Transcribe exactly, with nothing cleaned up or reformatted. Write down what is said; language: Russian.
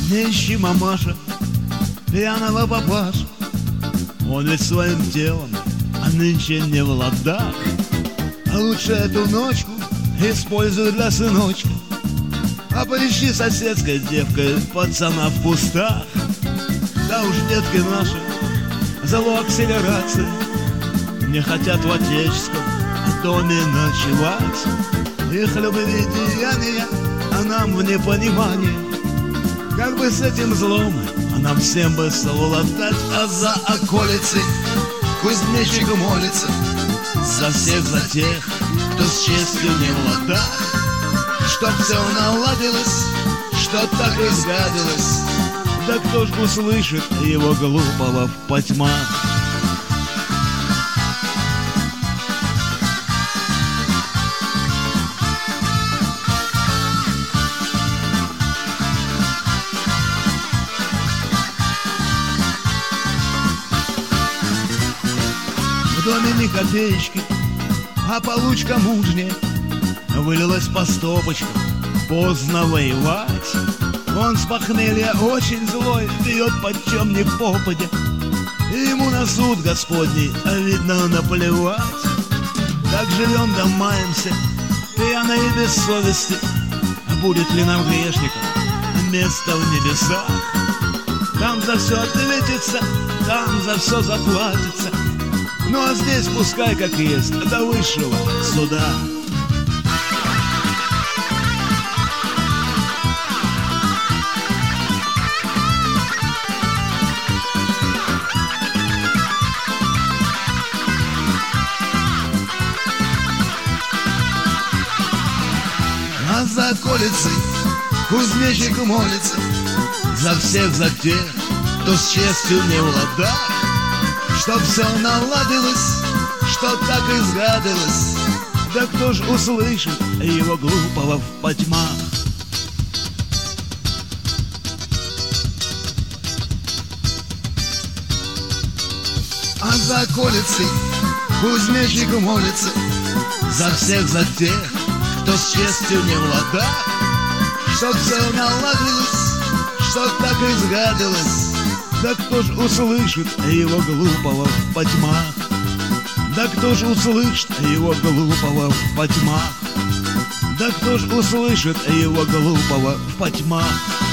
Не ищи, мамаша, пьяного папашу. Он ведь своим телом, а нынче не в ладах. А лучше эту ночку используй для сыночка. А поищи соседской девкой пацана в кустах. Да уж, детки наши, залог акселерации, не хотят в отеческом доме ночевать. Их любви деяния, а нам в непонимании. Как бы с этим злом, а нам всем бы совладать. А за околицей кузнечик молится за всех, за тех, кто с честью не в ладах. Чтоб все наладилось, что так и сгадилось. Да кто ж услышит его глупого в потьмах? В доме ни копеечки, а получка мужняя. Вылилась по стопочкам, поздно воевать. Он с похмелья очень злой, пьет почем ни попадя. И ему на суд Господний, а видно, наплевать. Так живем да маемся, пьяные без совести. Будет ли нам, грешникам, место в небесах? Там за все ответится, там за все заплатится. Ну а здесь пускай как есть, до высшего суда. А за околицей кузнечик молится за всех, за тех, кто с честью не в ладах. Чтоб все наладилось, что так и сгадилось. Да кто ж услышит его глупого в потьмах? А за околицей кузнечик молится за всех, за тех, кто с честью не в ладах. Чтоб все наладилось, что так и сгадилось. Да кто ж услышит его глупого в потьмах? Да кто ж услышит его глупого в потьмах? Да кто ж услышит его глупого в потьмах?